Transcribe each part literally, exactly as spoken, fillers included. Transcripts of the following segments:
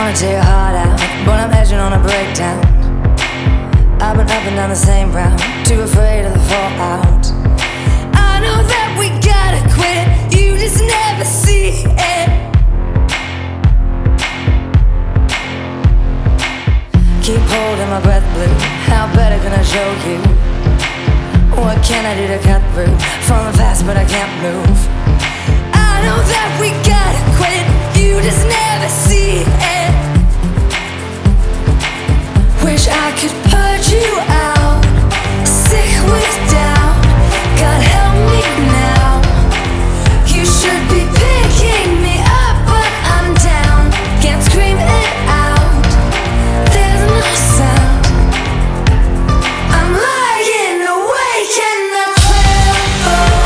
wanna tear your heart out, but I'm edging on a breakdown. I've been up and down the same route, too afraid of the fallout. I know that we gotta quit, you just never see it. Keep holding my breath, blue. How better can I show you? What can I do to cut through? Falling fast, but I can't move. I know that we gotta quit, you just never see it. Wish I could purge you out, sick with doubt. God help me now. You should be picking me up, but I'm down. Can't scream it out, there's no sound. I'm lying awake and I tremble.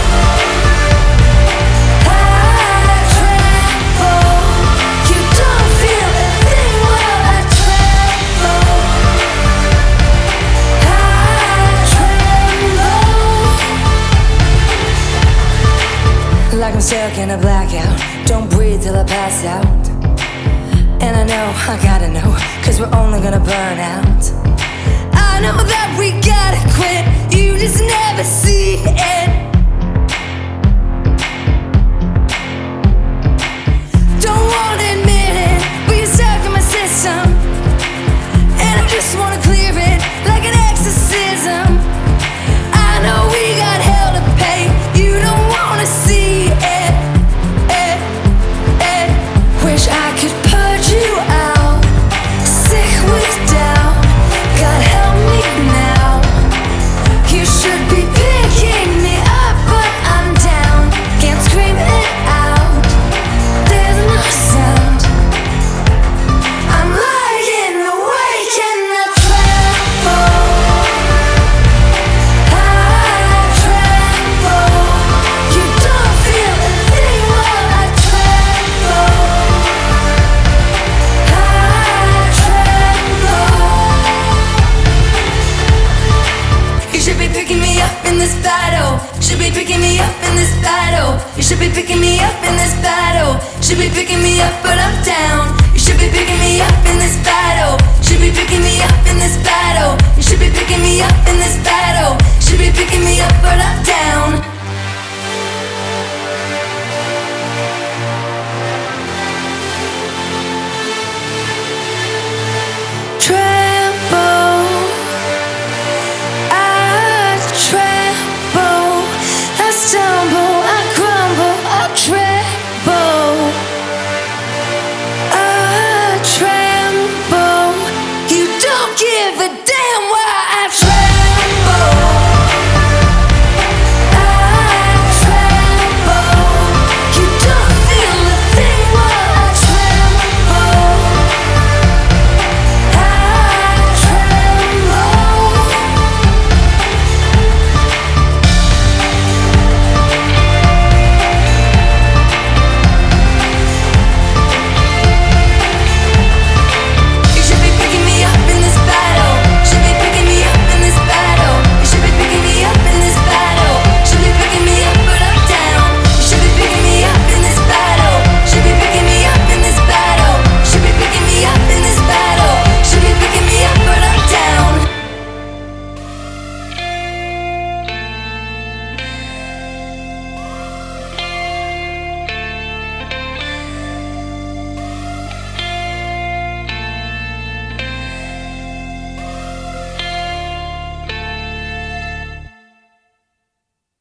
I tremble. You don't feel a thing while I tremble. I tremble. Like I'm stuck in a blackout, don't breathe till I pass out. And I know, I gotta know, cause we're only gonna burn out. I know that we gotta quit, you just never see it.